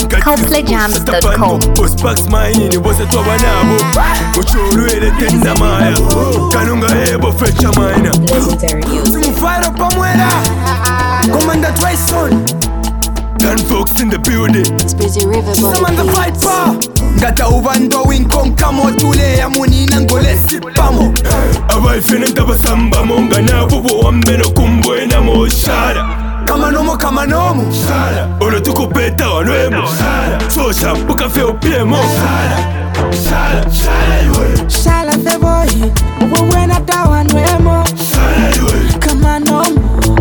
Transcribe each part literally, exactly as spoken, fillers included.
coldplay jams dot com. Ospax maini bose twaba nabo muchulwele tenda maya kanunga ebo fecha maina Simufaro pamwela Commander Tryson Dan Fox in the building. It's Busy River Samantha fight pa Ngata ubando winkon kamo tule ya muni nangolesi pamo Abai fene taba samba monga na bubo wambeno kumbwena mo shara Kama nomo kama nomo Shara Olo tuko peta wanwemo Shara Sosha puka feo piemo Shara Shara Shara ywe Shala fe boy Uwe wena dawa nwemo Shara ywe Kama nomo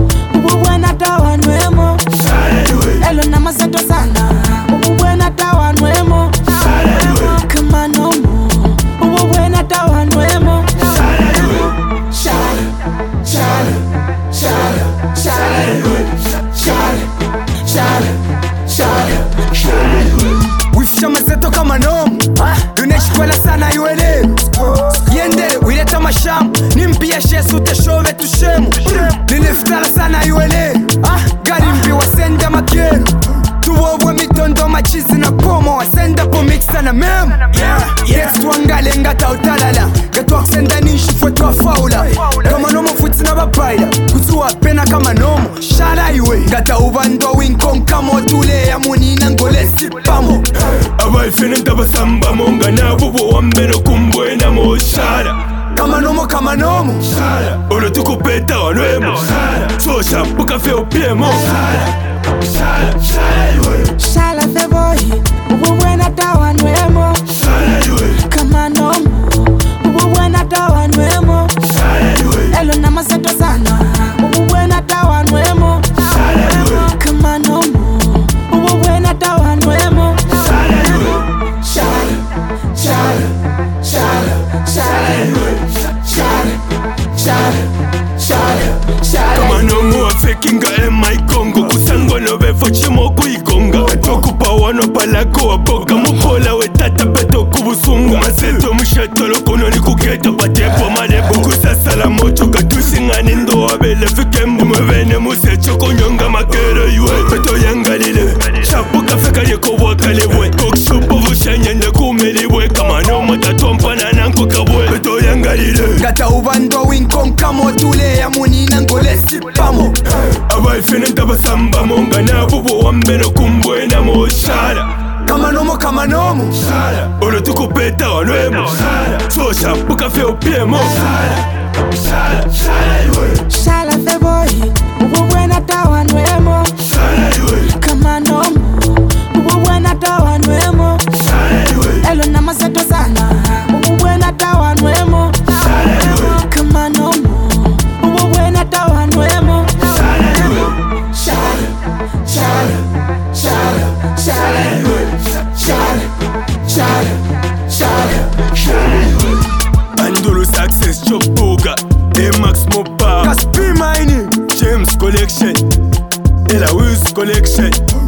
Uwe wena dawa nwemo Shara ywe Elo na mazeto sana Uwe wena dawa nwemo Shara ywe Kama nomo Uwe wena dawa nwemo Shara ywe Shara Shara Shara Shara ywe Shara Shara Shara Shara ywe Wifisha mazeto kama nomo Duneshkwela sana yuele Yendele uileta mashamu Nimpia shesu teshove tushemu Niliftala sana yuele Gari mbi wasenda makero Tuwobwe mitondo machizi na pomo Wasenda po mixa na memo Next wangale ngata utalala Gato waksenda nishi fwetu wa faula Kama nomo futi na babaila Kutuwa pena kama nomo Shala iwe Gata ubando winkon kamo tule ya muni nangolesi pamo Abai fene taba samba monga na bubo wambeno kumbwena mo shara Kama nomo kama nomo Shara Olo tuko peta wanwemo Shara Sosha puka feo piemo Shara Shara Shara ywe Shala fe boy Uwe wena dawa nwemo Shara ywe Kama nomo Uwe wena dawa nwemo Shara ywe Elo na mazeto sana Uwe wena dawa nwemo Shara ywe Kama nomo Uwe wena dawa nwemo Shara ywe Shara Shara Shara Shara ywe Shara Shara Shara Shara Kama nomu afekinga ema ikongo Kusango no befo chimo kuikonga Atokupa wano palako waboga Mukola we tata beto kubusunga Maseto msheto lokono ni kuketa Patepo madepo kusasala mocho Katusi ngani ndo wabele fikembu Mwevene musecho konyonga makere yue Beto yangalile Shapuka fekale kowakalewe Kokshupo vushenyende kumeliwe Kama nomu tatompana nanko kabwe Beto yangalile Gata ubando winkon kamo tule ya muni nangolesi pamo Abai fene taba samba monga na bubo wambeno kumbwena mo shara Kama nomo kama nomo Shara Olo tuko peta wanwemo Shara Sosha puka feo piemo Shara Shara Shara ywe Shala fe boy Uwe wena dawa nwemo Shara ywe Kama nomo Uwe wena dawa nwemo Shara ywe Elo na mazeto sana Uwe wena dawa nwemo Shara ywe Kama nomo Uwe wena dawa nwemo Shara ywe Shara Shara Shara Shara ywe Shara Shara Shara Shara ywe Andolo success chopoga E-Max Mopa Kaspi Mining James Collection Ela Wiz Collection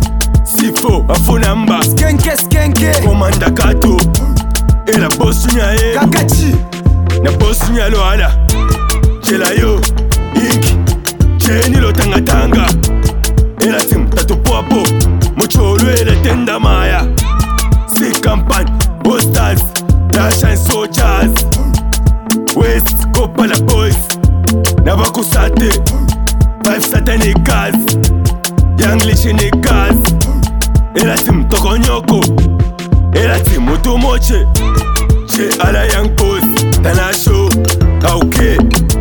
Sifo Afunamba Skenke Skenke Komanda Kato Ela Bosunya E Kakachi Na Bosunya Loala Chela yo Inki Cheni lo tanga tanga Ela tim tatu poapo Mucholo ele tenda maya Si Kampan Hostels Dashan Soldiers West Kopala Boys Nabakusate Five Satanic Guys Younglish Niggas Ela tim Tokonyoko Ela tim Utumoche Che ala Young Post Tanasho Kauke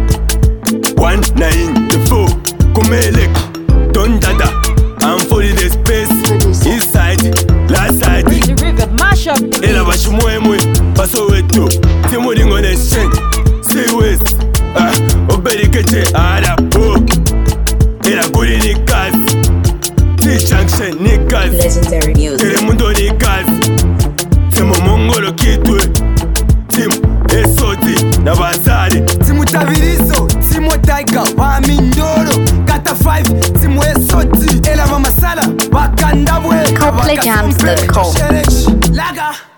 One nine the four Kumelek Don Dada I'm fully the space Inside Last side Busy River mashup Ela bashimwemwe Basoweto Timuri ngone shen Say west Ah Oberikeche Ara Po Ela guri ni kazi T-Junction ni kazi Legendary music. Telemundo ni kazi Timo Mongolo kitwe Tim Esoti na Bazari Timu Tavirizo Timu Taiga Wa Mindoro Gata five Timu Esoti Ela Mama Sala Wakandabwe coldplay jams dot com. Laga